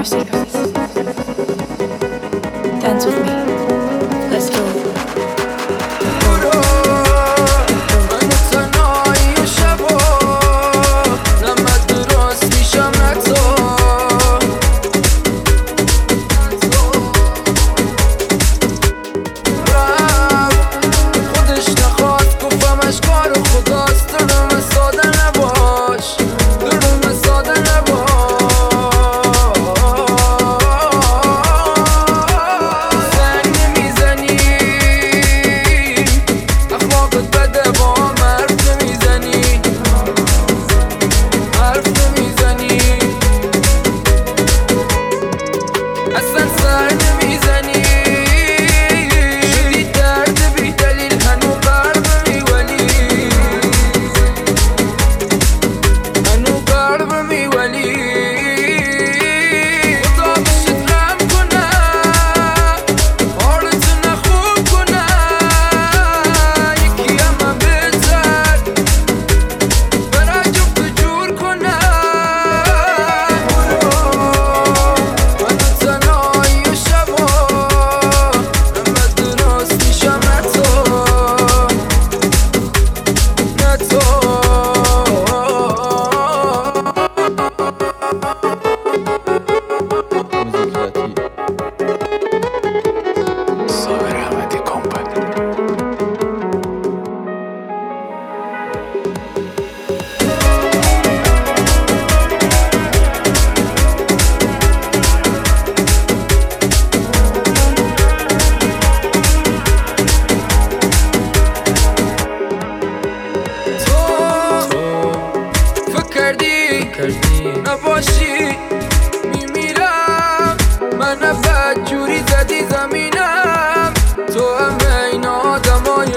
Thirsty Girls. Dance with me. Let's do it. نباشی میمیرم من بدجوری زدی زمینم تو همه این آدمای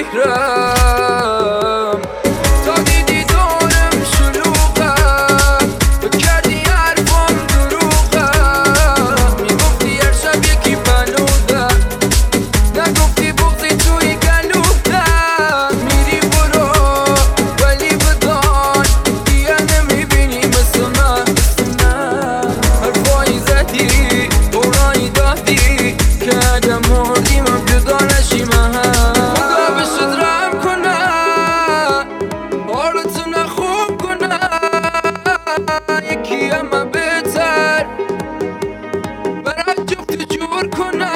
بیرم تا دیدی دارم شلوغم بکردی حرفم دروغم میگفتی هر شب یکی بلودم نگفتی بغضی توی گلودم میری برو ولی بدان دیگه نمیبینی مثل من حرفایی زدی برایی دادی که اگه مردیم هم جدا نشیم خدا بشت رحم کنه حالتو نخوب کنه یکی همه بهتر برای جفت جور کنه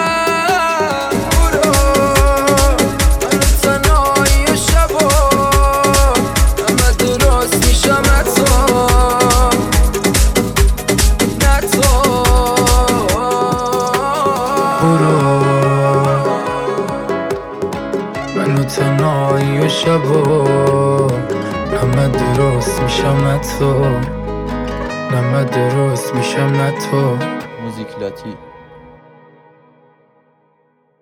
منو تنهایی و شبا همه درست میشم نه تو، همه درست میشم نه تو. موزیک لاتی